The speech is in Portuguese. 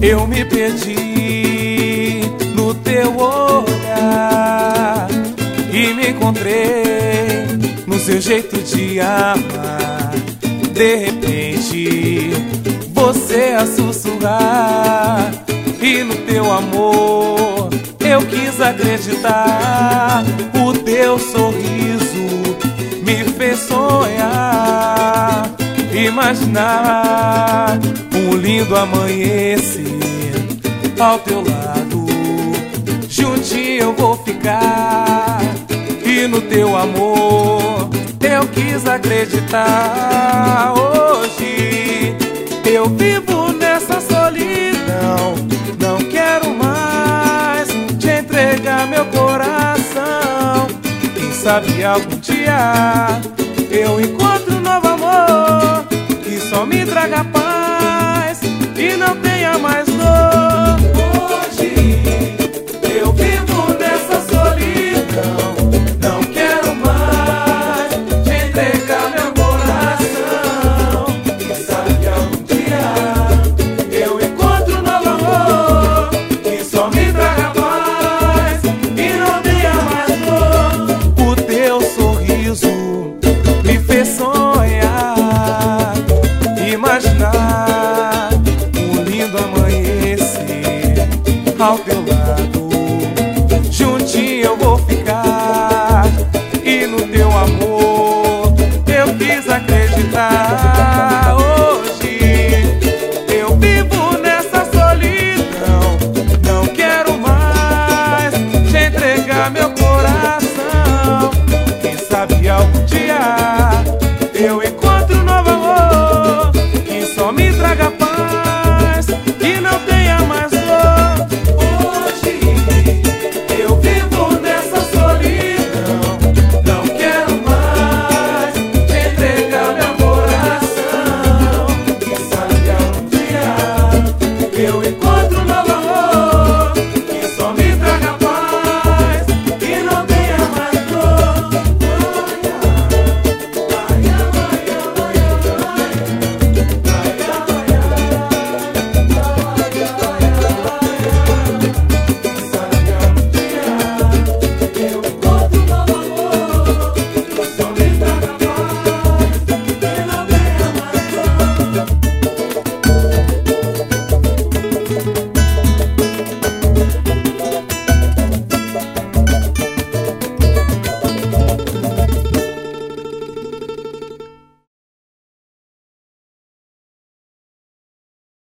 Eu me perdi no teu olhar e me encontrei no seu jeito de amar. De repente você a sussurrar e no teu amor eu quis acreditar. O teu sorriso me fez sonhar, imaginar um lindo amanhecer ao teu lado. Juntinho eu vou ficar e no teu amor eu quis acreditar. Hoje eu vivo nessa solidão, não quero mais te entregar meu coração. Quem sabe algum dia eu encontro um novo amor que só me traga